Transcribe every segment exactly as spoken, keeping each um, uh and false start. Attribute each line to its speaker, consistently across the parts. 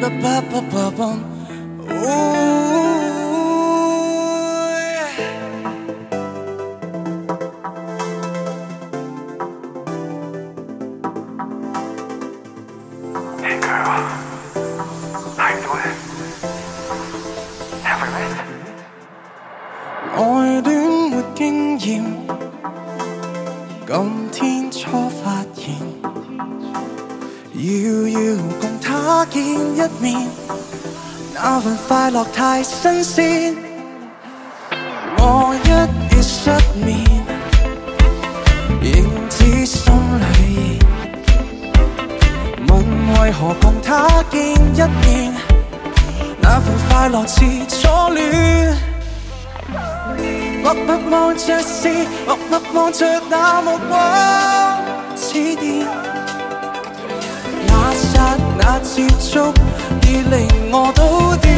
Speaker 1: Hey girl, how you doing? Have we met?
Speaker 2: 愛戀沒經驗，今天初發現，遙遙共他見一面，那份快樂太新鮮。我一夜失眠，仍知心裏熱，問為何共他見一面，那份快樂似初戀。默默望着視，默默望着那目光似電，那剎那接觸已令我都癲，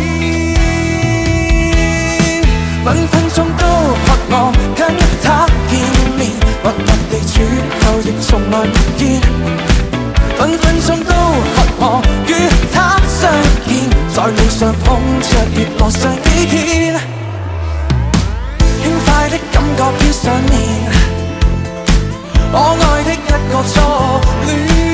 Speaker 2: 分分鐘都渴望跟他見面，默默地處後亦從來沒見，分分鐘都渴望與他相見，在路上碰着月落上幾天。輕快的感覺飄上面，可愛的一個初戀。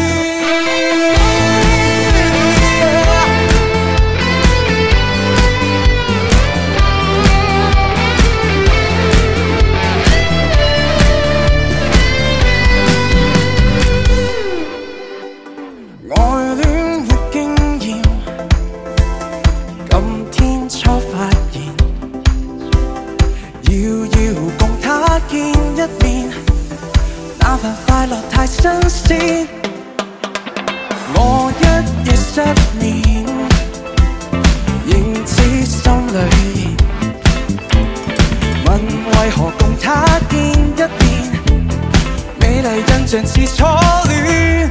Speaker 2: 愛戀沒經驗，今天初發現。遙遙共他見一面，那份快樂太新鮮。我一夜失眠，仍知心裏熱，問為何共他見一面，美麗印象似初戀。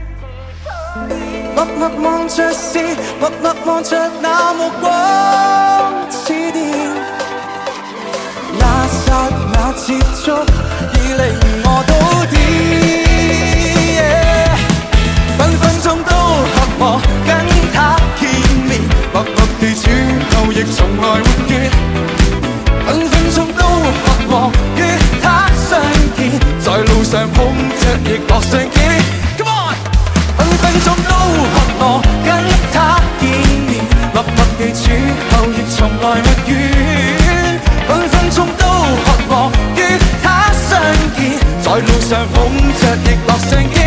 Speaker 2: 默默望着視，默默望着那目光似電，那剎那接觸已令我都癲， yeah， 分分鐘都渴望跟他見面，默默地處後亦從來沒見，分分鐘都渴望與他相見，在路上碰着亦樂上幾 Come on， 分分鐘都渴望跟他見面，默默地處後亦從來沒怨，分分鐘都渴望與他相見，在路上碰着亦樂上幾